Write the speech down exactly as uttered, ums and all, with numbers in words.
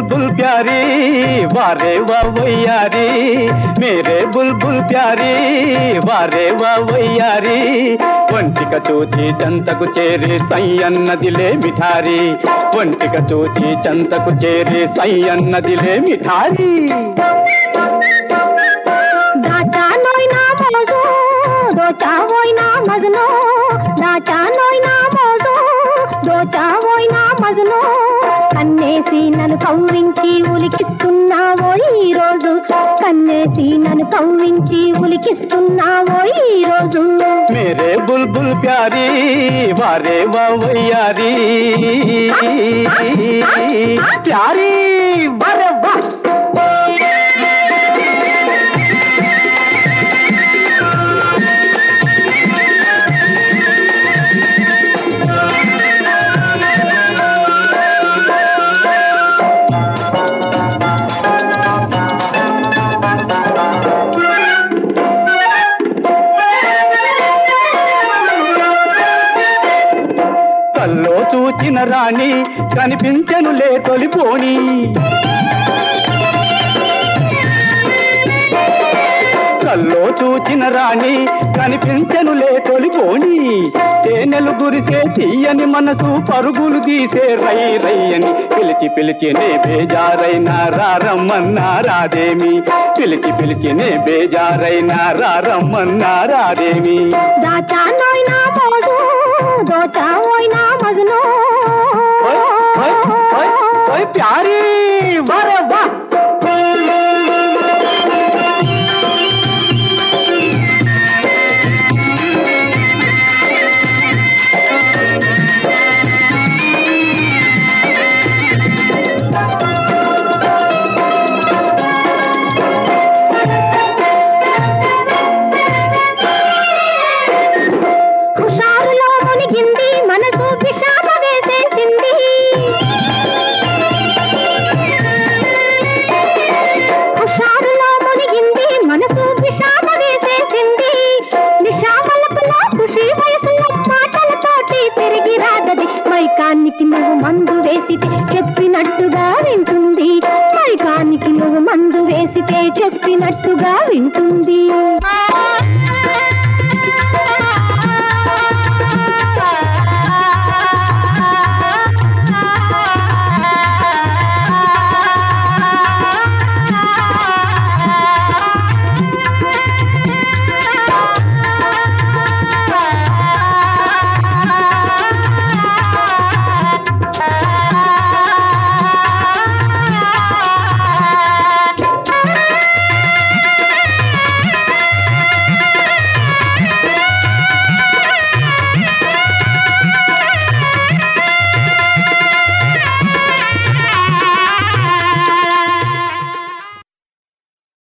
बुलबुल प्यारी वारे वाह वैयारी मेरे बुलबुल प्यारी वारे वाह वैयारी ఒంటిక చూచి చంతకు చేరి సై అన్నదిలే మిఠారి ఒంటిక చూచి చంతకు చేరి సై అన్నదిలే మిఠారి దాచా నోయినా మోజో దోచా ఓయినా మజనో దాచా నోయినా మోజో దోచా ఓయినా మజనో కన్నేసి నన్ను కవ్వించి ఉలికిస్తున్నావో ఈ రోజు కన్నేసి నన్ను కవ్వించి ఉలికిస్తున్నావో ఈ రోజు मेरे बुलबुल प्यारी वारे वाह वैयारी प्यारी वारे वाह కల్లో చూచిన రాణి కనిపించెనులే తొలిపోని కల్లో చూచిన రాణి కనిపించెనులే తొలిపోని తేనెలు గురిసే తీయని మనసు పరుగులు తీసే రై రయ్యని పిలిచి పిలిచి నే బేజారైనా రారమ్మన్నా రాదేమి పిలిచి పిలిచి నే బేజారైనా రారమ్మన్నా రాదేమి దాచా నోయినా మోజో దోచా ఓయినా మజనో ప్యారీ వారే వాహ్